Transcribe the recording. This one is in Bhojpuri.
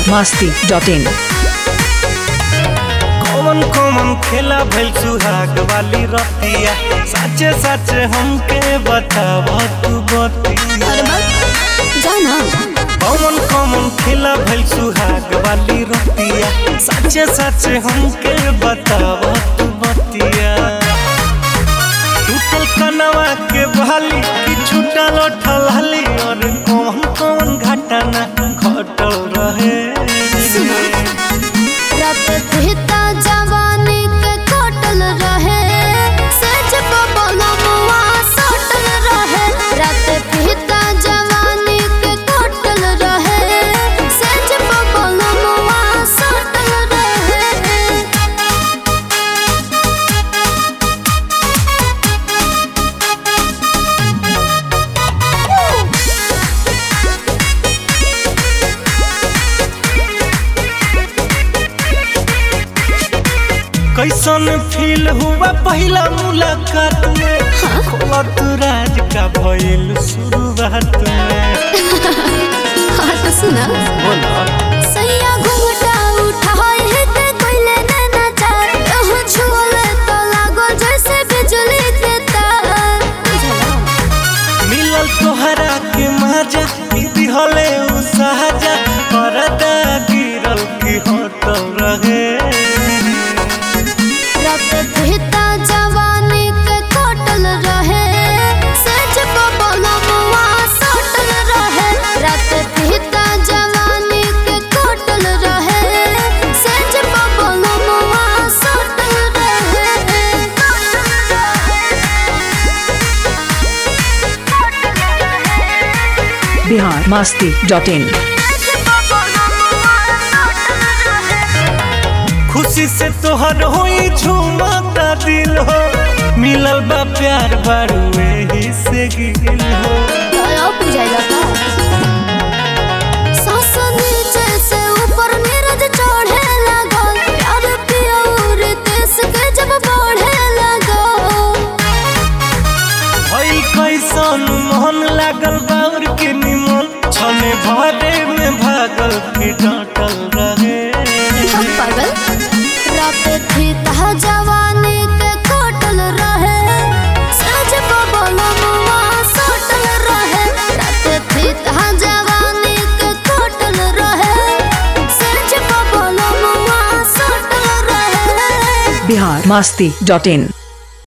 biharmasti.in कौन कौन खेला भइल सुहाग वाली रतिया सच्चे सच्चे हमके बताव तू बतिया। अरे बस जाना कौन कौन खेला भइल सुहाग वाली रतिया सच्चे सच्चे हमके बताव तू बतिया। टूटल कनवा के बहाली कि छूटल ठलहली और कौन कौन घटना घटल रहे। रात भीता जवानी के कटल रहे सच बबलमुआ सटल रहे। रात भीता जवानी के कटल रहे सच बबलमुआ सटल रहे। कैसन फील हुआ पहला मुलाकात में खोला तू राज का भइल शुरुआत में। हाँ तो सुना बोला सैया घूंघटा उठाए है ते कोइले नैना चार ओह छुले तो लागो जैसे बिजली के तार। मिलल तोहरा के मजा दिहले उ सहजा परदा गिरल की होटल रहे। रात भीता जवानी के कटल रहे सच बबलमुआ सटल रहे। रात भीता जवानी के कटल रहे सच बबलमुआ सटल रहे। biharmasti.in खुशी से तोहर होई झूमता दिल हो मिलल बा प्यार बारू एही से गिल हो। क्या बुझाइला का सांस नीचे से ऊपर नीरज चढ़े लगल प्यार पिया और देश के जब बढ़े लगल। भई कैसन मोहन लागल बाउर के निमन छने भरे में भागल की डांटल रहे। हम पागल रात थी तहा जवानी के कटल रहे सज बबलमुआ सटल रहे। रात थी तहा जवानी के कटल रहे सज बबलमुआ सटल रहे। biharmasti.in